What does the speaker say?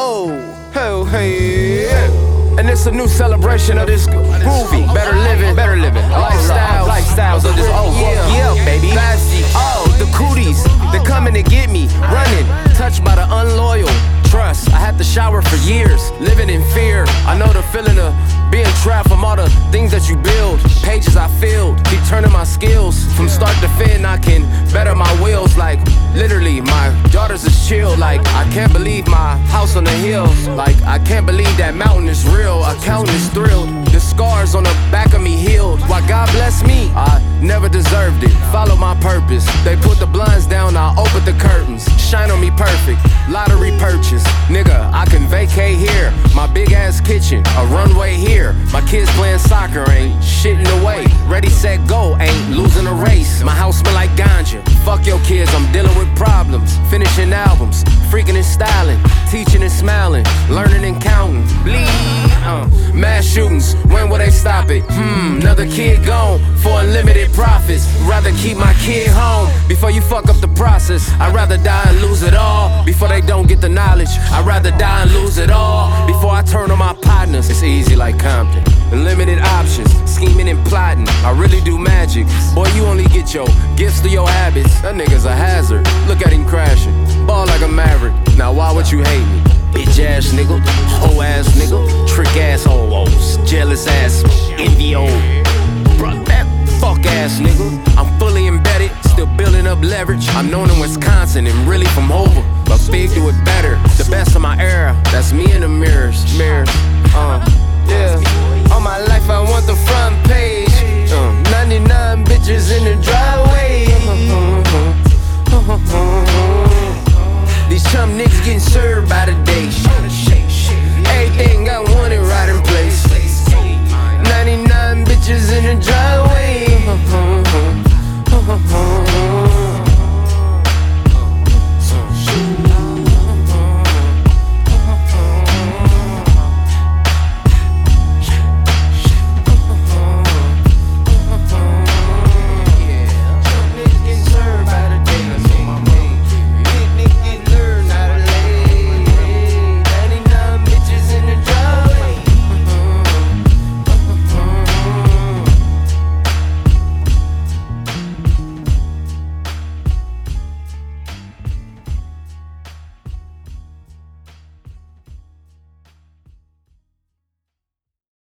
Oh, hey, and it's a new celebration of this groovy, better living lifestyles of this baby. The cooties, they're coming to get me, running, touched by the unloyal. Trust, I had to shower for years, living in fear. I know the feeling of being trapped from all the things that you build. Pages I filled, keep turning my skills. From start to fin, I can better my wheels. Like, literally, my daughters is chill. Like, I can't believe my house on the hill. Like, I can't believe that mountain is real. Accountant is thrilled. The scars on the back of me healed. Why God bless me, I never deserved it. Follow my purpose. They put the blinds down, I open the curtains. Shine on me perfect, lottery purchase. Nigga, I can vacate here. My big ass kitchen, a runway here. My kids playing soccer, ain't shit in the way. Ready, set, go, ain't losing a race. My house smell like ganja. Fuck your kids, I'm dealing with problems. Finishing albums, freaking and styling. Teaching and smiling, learning and counting. Bleed, mass shootings, when will they stop it? Another kid gone for unlimited profits. Rather keep my kid home before you fuck up the process. I'd rather die and lose it all before they don't get the knowledge. I'd rather die and lose it all before I turn on my partners. It's easy like Compton, unlimited options, scheming and plotting. I really do magic. Boy, you only get your gifts to your habits. That nigga's a hazard. Look at him crashing, ball like a maverick. Now why would you hate me? Bitch ass nigga, hoe ass nigga, trick ass hoes, jealous ass, envy old, bruh, that fuck ass nigga. I'm fully embedded, still building up leverage. I'm known in Wisconsin and really from Hova, but big do it better. The best of my era, that's me in the mirrors. Yeah. All my life I want the front page. 99 bitches in the driveway.